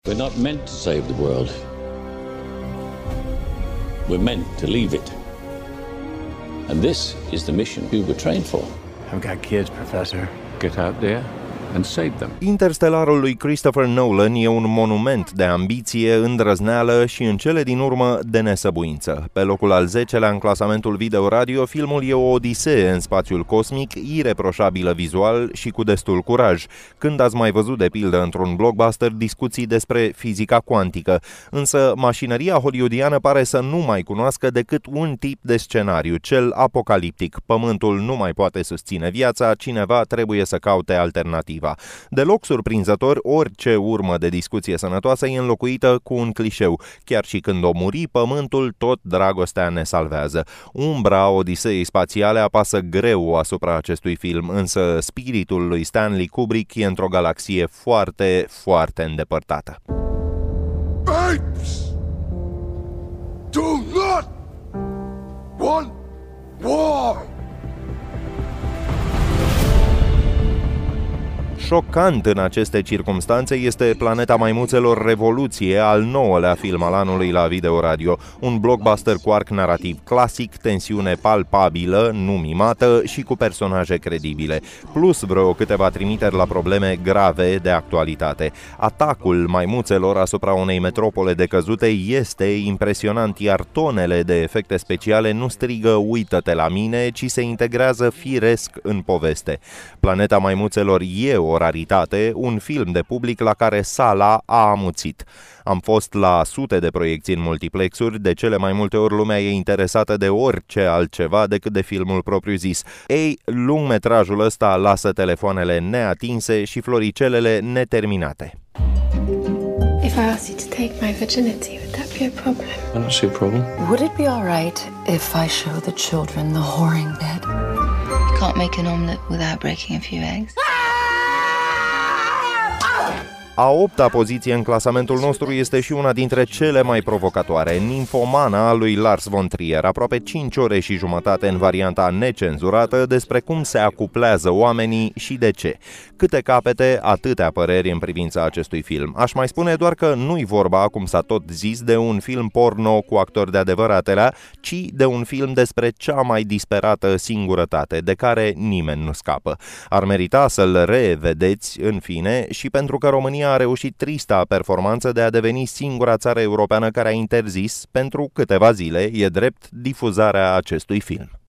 We're not meant to save the world. We're meant to leave it. And this is the mission we were trained for. I've got kids, Professor. Get out there and save them. Interstellarul lui Christopher Nolan e un monument de ambiție, îndrăzneală și în cele din urmă de nesăbuință. Pe locul al 10-lea în clasamentul video-radio, filmul e o odisee în spațiul cosmic, ireproșabilă vizual și cu destul curaj. Când ați mai văzut de pildă într-un blockbuster discuții despre fizica cuantică? Însă mașinăria hollywoodiană pare să nu mai cunoască decât un tip de scenariu, cel apocaliptic. Pământul nu mai poate susține viața, cineva trebuie să caute alternativa. Deloc surprinzător, orice urmă de discuție sănătoasă e înlocuită cu un clișeu. Chiar și când o muri pământul, tot dragostea ne salvează. Umbra odiseei spațiale apasă greu asupra acestui film, însă spiritul lui Stanley Kubrick e într-o galaxie foarte, foarte îndepărtată. Apes do not want war. Șocant în aceste circumstanțe este Planeta Maimuțelor Revoluție, al 9-lea film al anului la Video Radio. Un blockbuster cu arc narrativ clasic, tensiune palpabilă, nu mimată și cu personaje credibile. Plus vreo câteva trimiteri la probleme grave de actualitate. Atacul maimuțelor asupra unei metropole decăzute este impresionant, iar tonele de efecte speciale nu strigă "uită-te la mine", ci se integrează firesc în poveste. Planeta Maimuțelor e o raritate, un film de public la care sala a amuțit. Am fost la sute de proiecții în multiplexuri, de cele mai multe ori lumea e interesată de orice altceva decât de filmul propriu-zis. Ei, lungmetrajul ăsta lasă telefoanele neatinse și floricelele neterminate. If I asked you to take my virginity, would that be a problem? I don't see a problem. Would it be all right if I show the children the whoring bed? You can't make an omelette without breaking a few eggs. A 8-a poziție în clasamentul nostru este și una dintre cele mai provocatoare, Nymphomana a lui Lars von Trier, aproape 5 ore și jumătate în varianta necenzurată despre cum se acuplează oamenii și de ce. Câte capete, atâtea păreri în privința acestui film. Aș mai spune doar că nu-i vorba, cum s-a tot zis, de un film porno cu actori de adevăratelea, ci de un film despre cea mai disperată singurătate, de care nimeni nu scapă. Ar merita să-l revedeți, în fine, și pentru că România a reușit trista performanță de a deveni singura țară europeană care a interzis, pentru câteva zile, e drept, difuzarea acestui film.